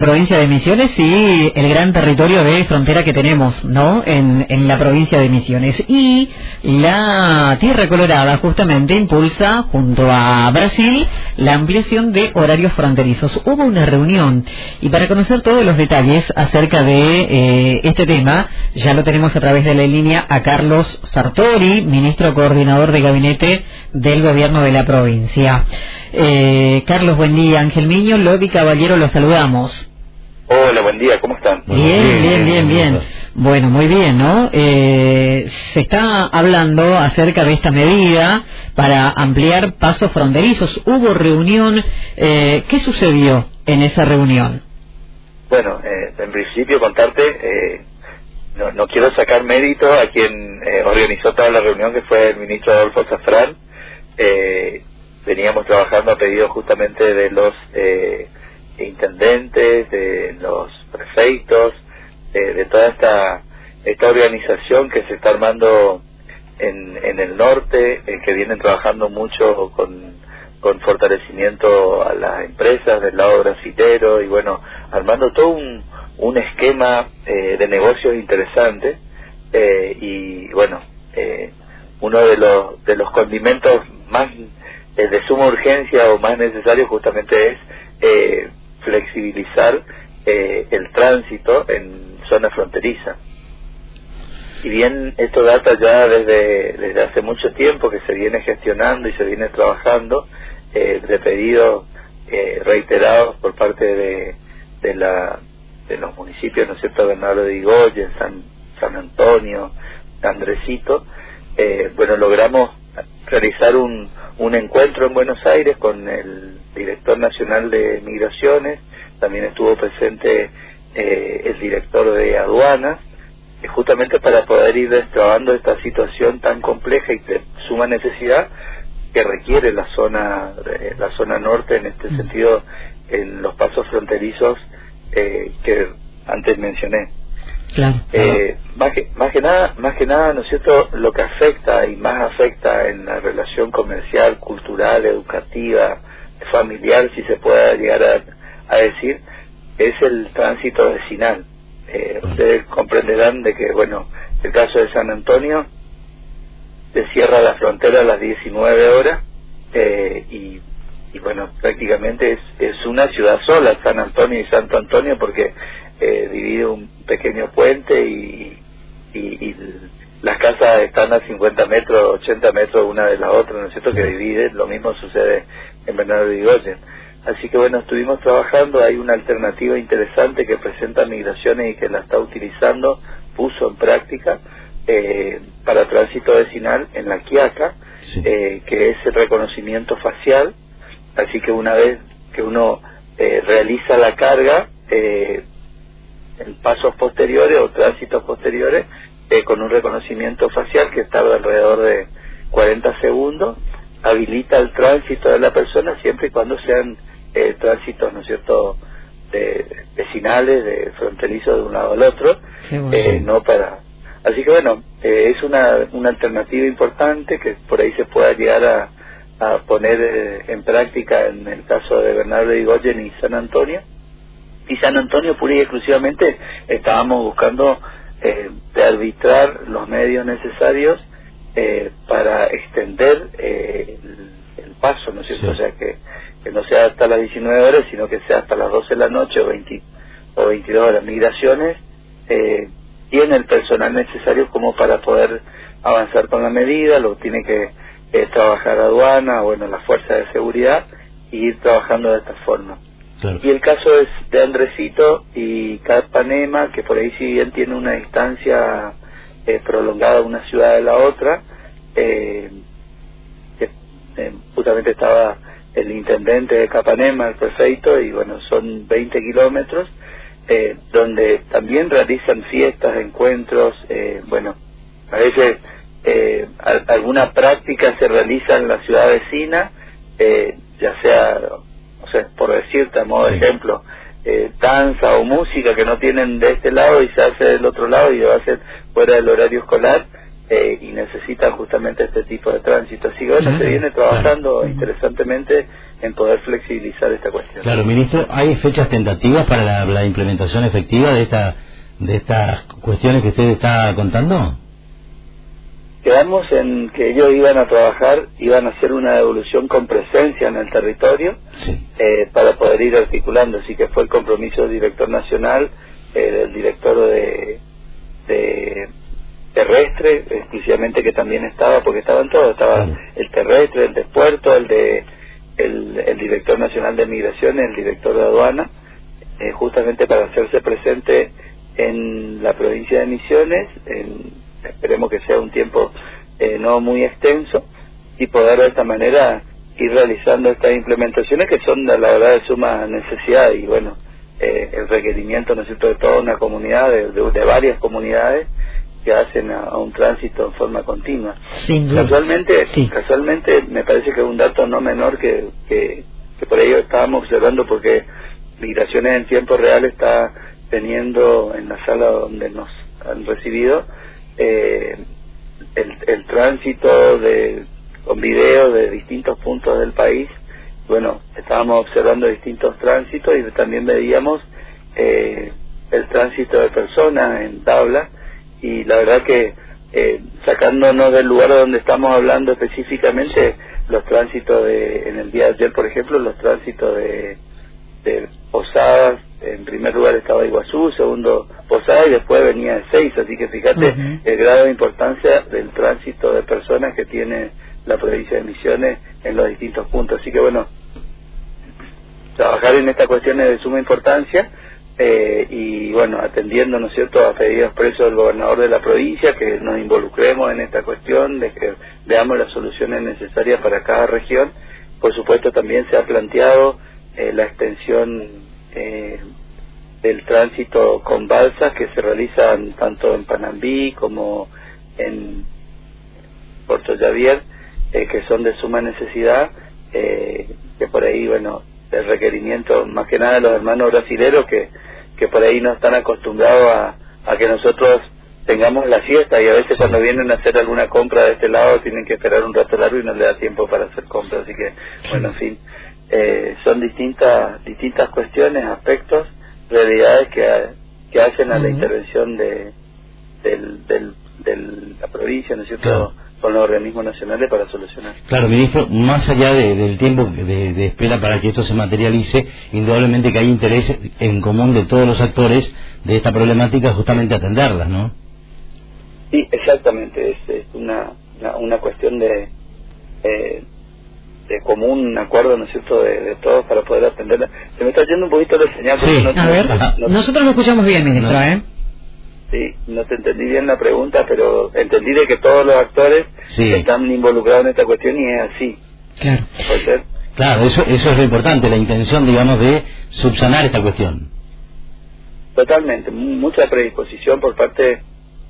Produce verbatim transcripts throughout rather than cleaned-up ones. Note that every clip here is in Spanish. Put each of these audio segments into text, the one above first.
Provincia de Misiones y el gran territorio de frontera que tenemos, ¿no? En, en la provincia de Misiones. Y la Tierra Colorada justamente impulsa, junto a Brasil, la ampliación de horarios fronterizos. Hubo una reunión y para conocer todos los detalles acerca de eh, este tema, ya lo tenemos a través de la línea a Carlos Sartori, ministro coordinador de gabinete del gobierno de la provincia. Eh, Carlos, buen día. Ángel Miño, Lodi Caballero, los saludamos. Hola, buen día, ¿cómo están? Bien, bien, bien, bien, bien. Bueno, muy bien, ¿no? Eh, se está hablando acerca de esta medida para ampliar pasos fronterizos. Hubo reunión, eh, ¿qué sucedió en esa reunión? Bueno, eh, en principio contarte, eh, no, no quiero sacar mérito a quien eh, organizó toda la reunión, que fue el ministro Adolfo Zafrán. Eh, veníamos trabajando a pedido justamente de los... Eh, intendentes, de los prefeitos, de, de toda esta esta organización que se está armando en, en el norte, eh, que vienen trabajando mucho con, con fortalecimiento a las empresas del lado brasilero y bueno, armando todo un, un esquema eh, de negocios interesante eh, y bueno, eh, uno de los de los condimentos más eh, de suma urgencia o más necesarios justamente es eh, flexibilizar eh, el tránsito en zona fronteriza. Y bien, esto data ya desde, desde hace mucho tiempo que se viene gestionando y se viene trabajando eh, de pedidos eh, reiterados por parte de, de, la, de los municipios, ¿no es cierto?, Bernardo de Irigoyen, San, San Antonio, Andresito. Eh, bueno, logramos realizar un, un encuentro en Buenos Aires con el director nacional de Migraciones, también estuvo presente eh, el director de aduanas, eh, justamente para poder ir destrabando esta situación tan compleja y de suma necesidad que requiere la zona eh, la zona norte, en este sentido, en los pasos fronterizos eh, que antes mencioné. Claro. Eh, más que más que nada más que nada no es cierto, lo que afecta y más afecta en la relación comercial, cultural, educativa, familiar, si se puede llegar a, a decir, es el tránsito vecinal. Eh, ustedes comprenderán de que, bueno, el caso de San Antonio se cierra la frontera a las diecinueve horas eh, y, y bueno, prácticamente es, es una ciudad sola, San Antonio y Santo Antonio, porque eh, divide un pequeño puente y, y, y las casas están a cincuenta metros, ochenta metros una de la otra, ¿no es cierto?, que dividen. Lo mismo sucede en Bernardo de Irigoyen. Así que bueno, estuvimos trabajando, hay una alternativa interesante que presenta Migraciones y que la está utilizando, puso en práctica eh, para tránsito vecinal en La Quiaca, sí. eh, que es el reconocimiento facial. Así que una vez que uno eh, realiza la carga, eh, en pasos posteriores o tránsitos posteriores, eh, con un reconocimiento facial que tarda alrededor de cuarenta segundos, habilita el tránsito de la persona siempre y cuando sean eh, tránsitos, ¿no es cierto?, de, vecinales, de fronterizos de un lado al otro, bueno. eh, no para... Así que bueno, eh, es una, una alternativa importante que por ahí se pueda llegar a, a poner eh, en práctica en el caso de Bernardo de Irigoyen y San Antonio. Y San Antonio pura y exclusivamente estábamos buscando eh, de arbitrar los medios necesarios eh, para extender eh, el, el paso, ¿no es cierto? Sí. O sea, que, que no sea hasta las diecinueve horas, sino que sea hasta las doce de la noche o, veinte, o veintidós horas. Migraciones eh, tiene el personal necesario como para poder avanzar con la medida, lo tiene que eh, trabajar aduana, bueno, la fuerza de seguridad, y ir trabajando de esta forma. Claro. Y el caso es de Andresito y Capanema, que por ahí si bien tiene una distancia eh, prolongada una ciudad de la otra, eh, que, eh, justamente estaba el intendente de Capanema, el prefeito, y bueno, son veinte kilómetros, eh, donde también realizan fiestas, encuentros, eh, bueno, a veces eh, a, alguna práctica se realiza en la ciudad vecina, eh, ya sea... O sea, por decirte a modo sí. de ejemplo, eh, danza o música que no tienen de este lado y se hace del otro lado y va a ser fuera del horario escolar, eh, y necesitan justamente este tipo de tránsito. Así que bueno, sí, se viene trabajando claro. interesantemente en poder flexibilizar esta cuestión. Claro, ministro, ¿hay fechas tentativas para la, la implementación efectiva de esta de estas cuestiones que usted está contando? Quedamos en que ellos iban a trabajar, iban a hacer una devolución con presencia en el territorio, sí. eh, para poder ir articulando, así que fue el compromiso del director nacional, eh, del director de, de terrestre, exclusivamente, que también estaba, porque estaban todos, estaba Claro. el terrestre, el de puerto, el de el, el director nacional de migraciones, el director de aduana, eh, justamente para hacerse presente en la provincia de Misiones, en, esperemos que sea un tiempo eh, no muy extenso, y poder de esta manera ir realizando estas implementaciones que son la verdad de suma necesidad, y bueno, eh, el requerimiento, ¿no es cierto?, de toda una comunidad, de, de, de varias comunidades que hacen a, a un tránsito en forma continua. Sin duda. Casualmente, Sí. casualmente me parece que es un dato no menor que, que, que por ello estábamos observando, porque Migraciones en tiempo real está teniendo en la sala donde nos han recibido eh, el, el tránsito de con video de distintos puntos del país. Bueno, estábamos observando distintos tránsitos y también veíamos eh, el tránsito de personas en tabla, y la verdad que eh, sacándonos del lugar donde estamos hablando específicamente, los tránsitos de, en el día de ayer por ejemplo, los tránsitos de, de Posadas, en primer lugar estaba Iguazú, segundo Posadas, y después venía de Seis, así que fíjate uh-huh. el grado de importancia del tránsito de personas que tiene la provincia de Misiones en los distintos puntos. Así que bueno, trabajar en esta cuestión es de suma importancia, eh, y bueno, atendiendo, ¿no es cierto?, a pedidos expresos del gobernador de la provincia, que nos involucremos en esta cuestión, de que veamos las soluciones necesarias para cada región. Por supuesto también se ha planteado eh, la extensión eh, del tránsito con balsas que se realizan tanto en Panambí como en Puerto Javier, eh, que son de suma necesidad, eh, que por ahí, bueno, el requerimiento más que nada de los hermanos brasileros que, que por ahí no están acostumbrados a, a que nosotros tengamos la siesta, y a veces sí. cuando vienen a hacer alguna compra de este lado tienen que esperar un rato largo y no les da tiempo para hacer compras. Así que, bueno, en fin, eh, son distintas distintas cuestiones, aspectos, realidades que, que hacen a la uh-huh. intervención de del, del, del la provincia, ¿no es cierto?, claro. con los organismos nacionales para solucionar. Claro, ministro, más allá de, del tiempo de, de espera para que esto se materialice, indudablemente que hay interés en común de todos los actores de esta problemática, justamente atenderlas, ¿no? Sí, exactamente, es, es una, una una cuestión de eh, de común acuerdo, ¿no es cierto?, de, de todos para poder atenderla. Se me está yendo un poquito la señal. Sí, no, a ver, no, no, nosotros lo escuchamos bien, ministro, no. ¿eh? Sí, no te entendí bien la pregunta, pero entendí de que todos los actores sí. están involucrados en esta cuestión, y es así. Claro. ¿Puede ser? Claro, eso, eso es lo importante, la intención, digamos, de subsanar esta cuestión. Totalmente, mucha predisposición por parte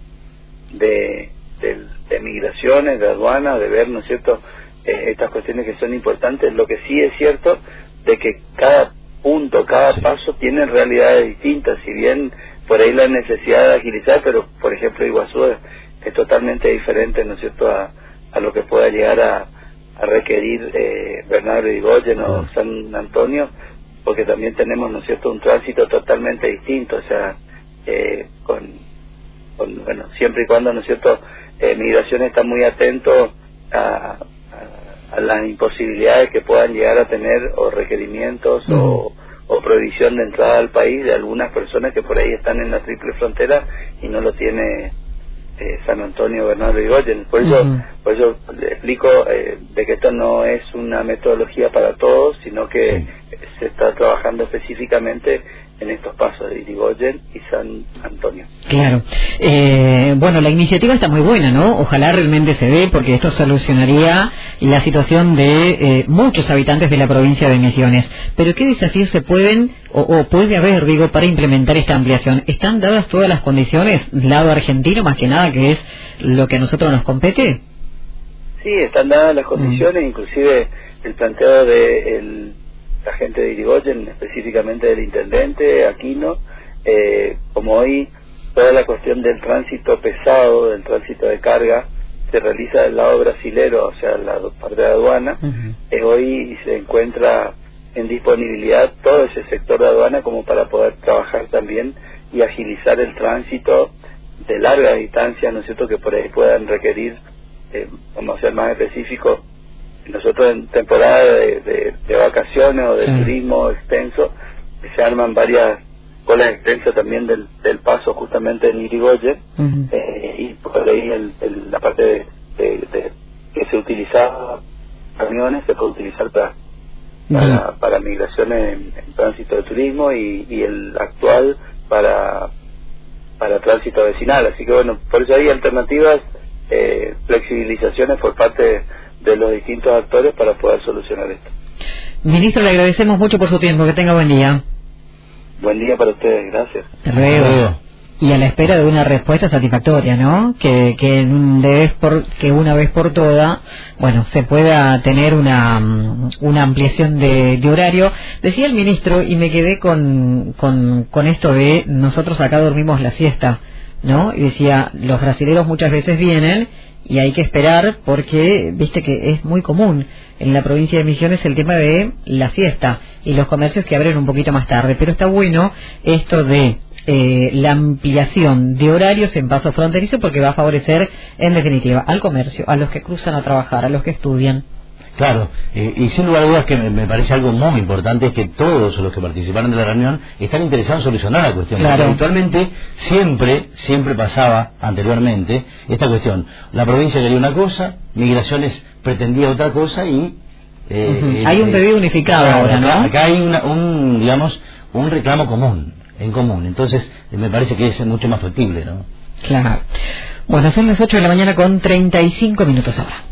de, de, de migraciones, de aduanas, de ver, ¿no es cierto?, eh, estas cuestiones que son importantes. Lo que sí es cierto de que cada punto, cada sí. paso tiene realidades distintas, si bien por ahí la necesidad de agilizar, pero por ejemplo Iguazú es, es totalmente diferente, ¿no es cierto?, a, a lo que pueda llegar a, a requerir eh, Bernardo Irigoyen o sí. San Antonio, porque también tenemos, ¿no es cierto?, un tránsito totalmente distinto, o sea, eh, con, con, bueno, siempre y cuando, ¿no es cierto?, eh, Migración está muy atento a, a, a las imposibilidades que puedan llegar a tener, o requerimientos, uh-huh. o o prohibición de entrada al país de algunas personas que por ahí están en la triple frontera y no lo tiene eh, San Antonio, Bernardo Irigoyen. Por eso, uh-huh. por eso le explico eh, de que esto no es una metodología para todos, sino que sí. se está trabajando específicamente en estos pasos de Irigoyen y San Antonio. Claro. Eh, bueno, la iniciativa está muy buena, ¿no? Ojalá realmente se dé, porque esto solucionaría la situación de eh, muchos habitantes de la provincia de Misiones. Pero ¿qué desafíos se pueden o, o puede haber, digo, para implementar esta ampliación? ¿Están dadas todas las condiciones, lado argentino más que nada, que es lo que a nosotros nos compete? Sí, están dadas las condiciones, mm. inclusive el planteo de el la gente de Irigoyen, específicamente del intendente Aquino, eh, como hoy toda la cuestión del tránsito pesado, del tránsito de carga, se realiza del lado brasilero, o sea, la parte de aduana. Uh-huh. eh, hoy se encuentra en disponibilidad todo ese sector de aduana como para poder trabajar también y agilizar el tránsito de larga distancia, ¿no es cierto?, que por ahí puedan requerir, eh, vamos a ser más específicos, nosotros en temporada de, de, de vacaciones o de sí. turismo extenso, se arman varias colas extensas también del, del paso justamente en Irigoyen, uh-huh. eh, y por ahí el, el, la parte de, de, de que se utilizaba camiones se puede utilizar para para, uh-huh. para migraciones en, en tránsito de turismo y, y el actual para para tránsito vecinal, así que bueno, por eso hay alternativas, eh, flexibilizaciones por parte de, de los distintos actores para poder solucionar esto. Ministro, le agradecemos mucho por su tiempo, que tenga buen día. Buen día para ustedes, gracias. Hasta luego. Y a la espera de una respuesta satisfactoria, ¿no? Que que, de vez por, que una vez por todas, bueno, se pueda tener una una ampliación de, de horario. Decía el ministro, y me quedé con, con, con esto de nosotros acá dormimos la siesta, ¿no? Y decía, los brasileros muchas veces vienen y hay que esperar porque, viste que es muy común en la provincia de Misiones el tema de la siesta y los comercios que abren un poquito más tarde, pero está bueno esto de eh, la ampliación de horarios en paso fronterizo porque va a favorecer en definitiva al comercio, a los que cruzan a trabajar, a los que estudian. Claro, eh, y sin lugar a dudas que me, me parece algo muy importante es que todos los que participaron de la reunión están interesados en solucionar la cuestión. Claro. Actualmente siempre, siempre pasaba anteriormente esta cuestión. La provincia quería una cosa, Migraciones pretendía otra cosa y... Eh, uh-huh. eh, hay un pedido unificado acá, ahora, ¿no? Acá, acá hay una, un, digamos, un reclamo común, en común. Entonces eh, me parece que es mucho más factible, ¿no? Claro. Bueno, son las ocho de la mañana con treinta y cinco minutos ahora.